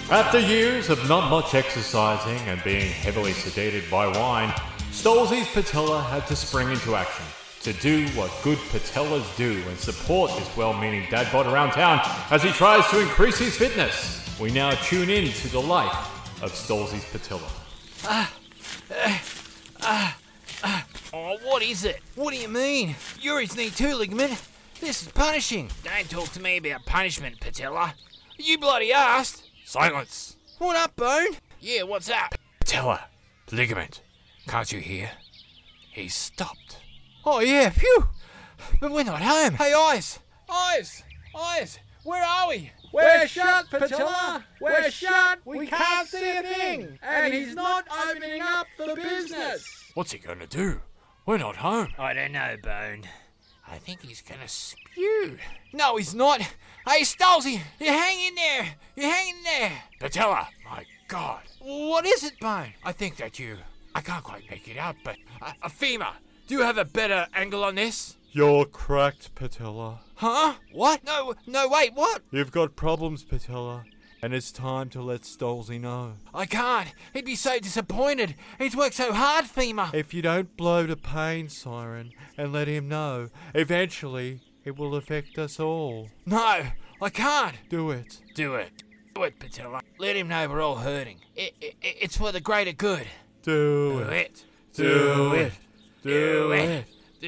After years of not much exercising and being heavily sedated by wine, Stolzy's patella had to spring into action to do what good patellas do and support this well-meaning dad bod around town as he tries to increase his fitness. We now tune in to the life of Stolzy's patella. Oh, what is it? What do you mean? You're his knee too, ligament. This is punishing. Don't talk to me about punishment, patella. You bloody asked. Silence! What up, Bone? Yeah, what's up? Patella, ligament, can't you hear? He's stopped. Oh, yeah, phew. But we're not home. Hey, Eyes! Eyes! Where are we? We're shut, Patella! We're shut! We can't see a thing! And he's not opening up the business! What's he gonna do? We're not home. I don't know, Bone. I think he's gonna spew. No, he's not. Hey, Stolzy, you hang in there. Patella, my God. What is it, Bone? I think that I can't quite make it out, but... Fema, do you have a better angle on this? You're cracked, Patella. Huh? What? No, wait, what? You've got problems, Patella, and it's time to let Stolzy know. I can't. He'd be so disappointed. He's worked so hard, Fema. If you don't blow the pain siren and let him know, eventually it will affect us all. No, I can't. Do it. Do it, Patella. Let him know we're all hurting. It's for the greater good. Do it. Do it. Do it.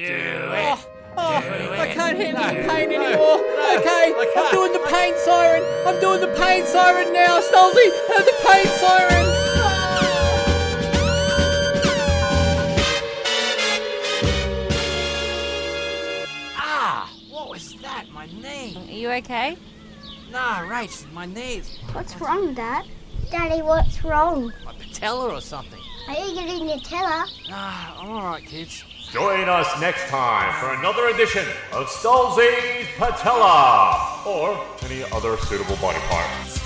I can't handle the pain anymore. Okay, I'm doing the pain siren. I'm doing the pain siren now, Stolzy. The pain siren. What was that? My knee. Are you okay? Nah, Rach, my knees. What's wrong, Dad? Daddy, what's wrong? My patella or something. Are you getting Nutella? Nah, I'm alright, kids. Join us next time for another edition of Stolzy's Patella, or any other suitable body part.